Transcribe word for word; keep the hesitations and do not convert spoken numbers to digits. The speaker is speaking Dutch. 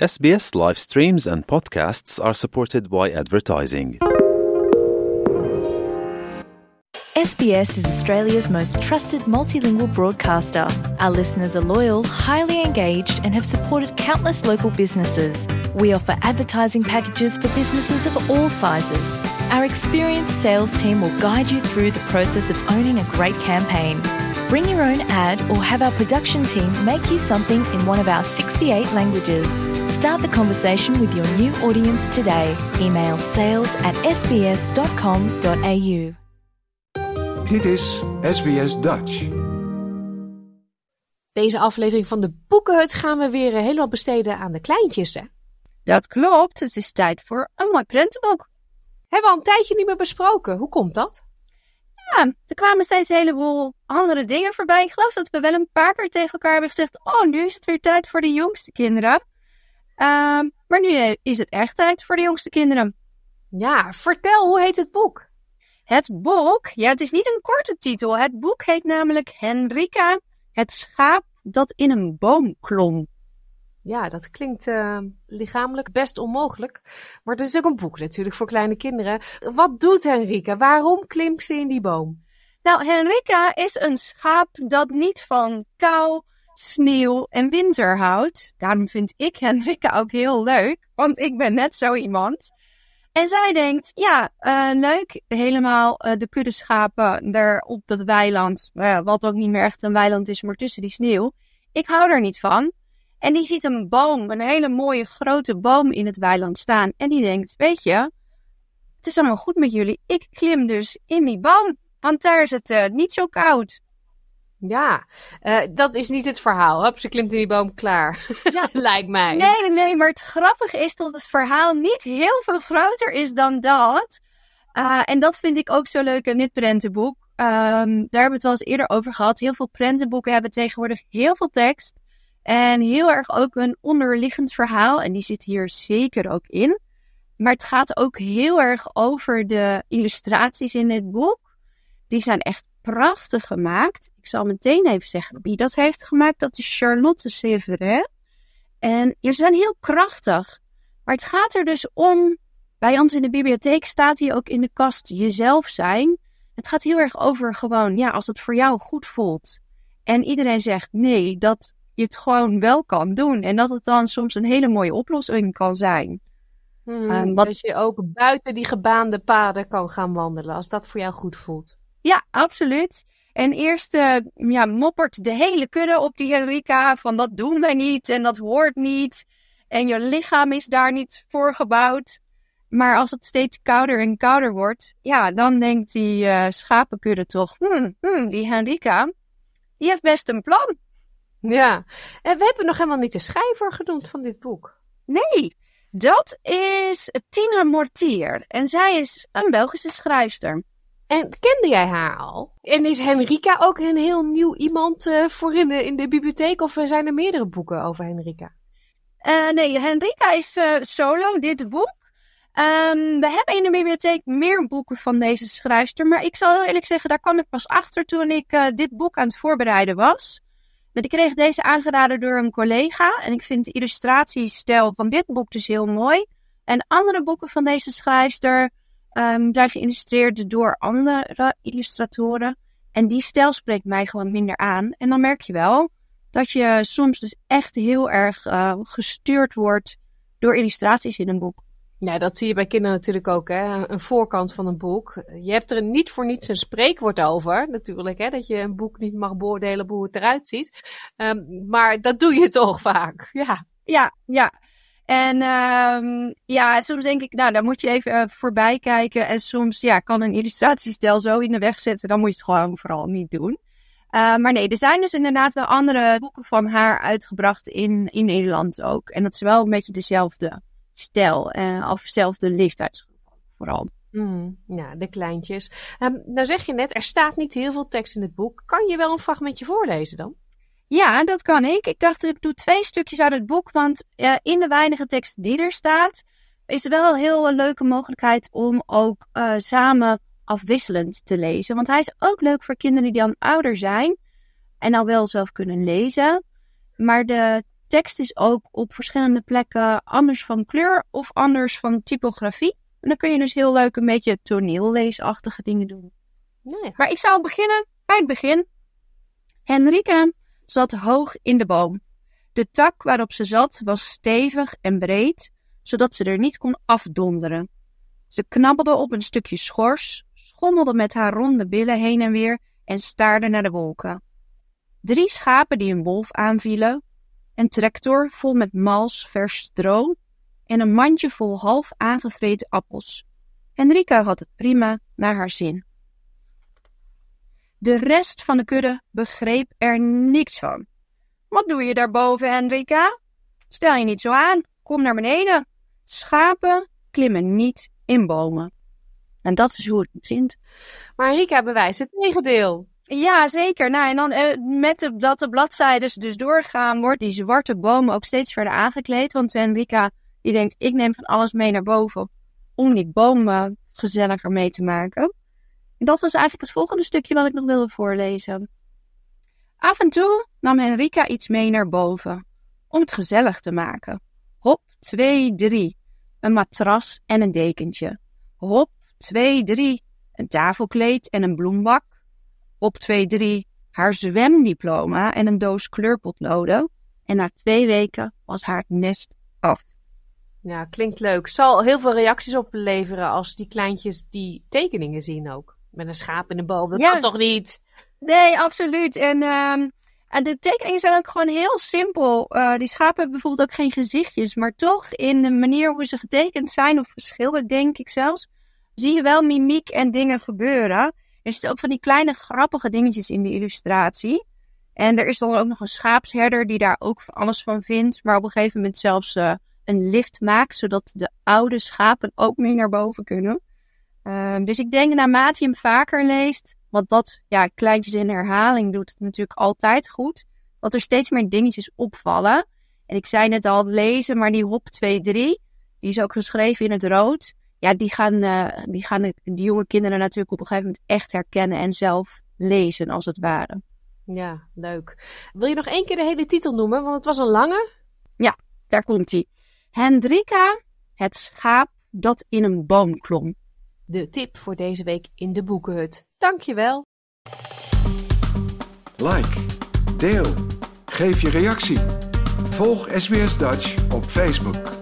S B S live streams and podcasts are supported by advertising. S B S is Australia's most trusted multilingual broadcaster. Our listeners are loyal, highly engaged, and have supported countless local businesses. We offer advertising packages for businesses of all sizes. Our experienced sales team will guide you through the process of owning a great campaign. Bring your own ad or have our production team make you something in one of our sixty-eight languages. Start the conversation with your new audience today. Email sales at s b s dot com dot a u. Dit is S B S Dutch. Deze aflevering van de Boekenhut gaan we weer helemaal besteden aan de kleintjes, hè? Dat klopt, het is tijd voor een mooi prentenboek. Hebben we al een tijdje niet meer besproken. Hoe komt dat? Ja, er kwamen steeds een heleboel andere dingen voorbij. Ik geloof dat we wel een paar keer tegen elkaar hebben gezegd... oh, nu is het weer tijd voor de jongste kinderen. Uh, maar nu is het echt tijd voor de jongste kinderen. Ja, vertel, hoe heet het boek? Het boek, ja, het is niet een korte titel. Het boek heet namelijk Henrika, het schaap dat in een boom klom. Ja, dat klinkt uh, lichamelijk best onmogelijk. Maar het is ook een boek natuurlijk voor kleine kinderen. Wat doet Henrika? Waarom klimt ze in die boom? Nou, Henrika is een schaap dat niet van kou, sneeuw en winter houdt. Daarom vind ik Henrika ook heel leuk, want ik ben net zo iemand. En zij denkt, ja, uh, leuk, helemaal uh, de kudde schapen daar op dat weiland. Uh, wat ook niet meer echt een weiland is, maar tussen die sneeuw. Ik hou er niet van. En die ziet een boom, een hele mooie grote boom in het weiland staan. En die denkt, weet je, het is allemaal goed met jullie. Ik klim dus in die boom, want daar is het uh, niet zo koud. Ja, uh, dat is niet het verhaal. Hop, ze klimt in die boom, klaar. Ja. Lijkt mij. Nee, nee, maar het grappige is dat het verhaal niet heel veel groter is dan dat. Uh, en dat vind ik ook zo leuk aan dit prentenboek. Um, daar hebben we het wel eens eerder over gehad. Heel veel prentenboeken hebben tegenwoordig heel veel tekst. En heel erg ook een onderliggend verhaal. En die zit hier zeker ook in. Maar het gaat ook heel erg over de illustraties in dit boek. Die zijn echt prachtig gemaakt. Ik zal meteen even zeggen wie dat heeft gemaakt. Dat is Charlotte Séverin. En die zijn heel krachtig. Maar het gaat er dus om, bij ons in de bibliotheek staat hier ook in de kast jezelf zijn. Het gaat heel erg over gewoon, ja, als het voor jou goed voelt. En iedereen zegt nee, dat je het gewoon wel kan doen. En dat het dan soms een hele mooie oplossing kan zijn. Hmm, um, wat... Dat je ook buiten die gebaande paden kan gaan wandelen, als dat voor jou goed voelt. Ja, absoluut. En eerst uh, ja, moppert de hele kudde op die Henrika van dat doen wij niet en dat hoort niet. En je lichaam is daar niet voor gebouwd. Maar als het steeds kouder en kouder wordt, ja, dan denkt die uh, schapenkudde toch, hmm, hmm, die Henrika, die heeft best een plan. Ja, en we hebben nog helemaal niet de schrijver genoemd van dit boek. Nee, dat is Tine Mortier en zij is een Belgische schrijfster. En kende jij haar al? En is Henrika ook een heel nieuw iemand uh, voor in de, in de bibliotheek? Of zijn er meerdere boeken over Henrika? Uh, nee, Henrika is uh, solo, dit boek. Um, we hebben in de bibliotheek meer boeken van deze schrijfster. Maar ik zal heel eerlijk zeggen, daar kwam ik pas achter toen ik uh, dit boek aan het voorbereiden was. Want ik kreeg deze aangeraden door een collega. En ik vind de illustratiestijl van dit boek dus heel mooi. En andere boeken van deze schrijfster Um, zijn geïllustreerd door andere illustratoren. En die stijl spreekt mij gewoon minder aan. En dan merk je wel dat je soms dus echt heel erg uh, gestuurd wordt door illustraties in een boek. Ja, dat zie je bij kinderen natuurlijk ook, hè. Een voorkant van een boek. Je hebt er niet voor niets een spreekwoord over, natuurlijk, hè. Dat je een boek niet mag beoordelen hoe het eruit ziet. Um, maar dat doe je toch vaak, ja. Ja, ja. En um, ja, soms denk ik, nou, daar moet je even uh, voorbij kijken. En soms ja, kan een illustratiestijl zo in de weg zetten. Dan moet je het gewoon vooral niet doen. Uh, maar nee, er zijn dus inderdaad wel andere boeken van haar uitgebracht in, in Nederland ook. En dat is wel een beetje dezelfde stijl. Uh, of dezelfde leeftijdsgroep vooral. Mm, ja, de kleintjes. Um, nou zeg je net, er staat niet heel veel tekst in het boek. Kan je wel een fragmentje voorlezen dan? Ja, dat kan ik. Ik dacht, ik doe twee stukjes uit het boek, want uh, in de weinige tekst die er staat, is er wel een heel leuke mogelijkheid om ook uh, samen afwisselend te lezen. Want hij is ook leuk voor kinderen die dan ouder zijn en al wel zelf kunnen lezen. Maar de tekst is ook op verschillende plekken anders van kleur of anders van typografie. En dan kun je dus heel leuk een beetje toneelleesachtige dingen doen. Nee. Maar ik zou beginnen bij het begin. Henrika zat hoog in de boom. De tak waarop ze zat was stevig en breed, zodat ze er niet kon afdonderen. Ze knabbelde op een stukje schors, schommelde met haar ronde billen heen en weer en staarde naar de wolken. Drie schapen die een wolf aanvielen, een tractor vol met mals vers stro en een mandje vol half aangevreten appels. Henrika had het prima naar haar zin. De rest van de kudde begreep er niks van. Wat doe je daarboven, Henrika? Stel je niet zo aan, kom naar beneden. Schapen klimmen niet in bomen. En dat is hoe het begint. Maar Henrika bewijst het tegendeel. Ja, zeker. Nou, en dan eh, met de, dat de bladzijden dus doorgaan, wordt die zwarte boom ook steeds verder aangekleed. Want Henrika, die denkt, ik neem van alles mee naar boven om die boom uh, gezelliger mee te maken. En dat was eigenlijk het volgende stukje wat ik nog wilde voorlezen. Af en toe nam Henrika iets mee naar boven, om het gezellig te maken. Hop, twee, drie. Een matras en een dekentje. Hop, twee, drie. Een tafelkleed en een bloembak. Hop, twee, drie. Haar zwemdiploma en een doos kleurpotloden. En na twee weken was haar nest af. Ja, klinkt leuk. Zal heel veel reacties opleveren als die kleintjes die tekeningen zien ook. Met een schaap in de boom. Dat Ja. kan toch niet? Nee, absoluut. En, uh, en de tekeningen zijn ook gewoon heel simpel. Uh, die schapen hebben bijvoorbeeld ook geen gezichtjes. Maar toch, in de manier hoe ze getekend zijn, of geschilderd denk ik zelfs, zie je wel mimiek en dingen gebeuren. Er zitten ook van die kleine grappige dingetjes in de illustratie. En er is dan ook nog een schaapsherder die daar ook van alles van vindt. Maar op een gegeven moment zelfs uh, een lift maakt, zodat de oude schapen ook mee naar boven kunnen. Uh, dus ik denk naarmate je hem vaker leest, want dat, ja, kleintjes in herhaling doet het natuurlijk altijd goed, dat er steeds meer dingetjes opvallen. En ik zei net al, lezen, maar die hop twee drie, die is ook geschreven in het rood. Ja, die gaan, uh, die gaan de, die jonge kinderen natuurlijk op een gegeven moment echt herkennen en zelf lezen, als het ware. Ja, leuk. Wil je nog één keer de hele titel noemen? Want het was een lange. Ja, daar komt hij. Henrika, het schaap dat in een boom klom. De tip voor deze week in de Boekenhut. Dankjewel. Like, deel, geef je reactie. Volg S B S Dutch op Facebook.